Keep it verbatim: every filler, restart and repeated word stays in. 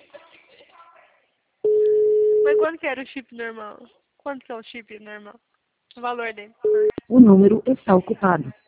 Mas quanto que era o chip normal? Quanto que é o chip normal? O valor dele. O número está ocupado.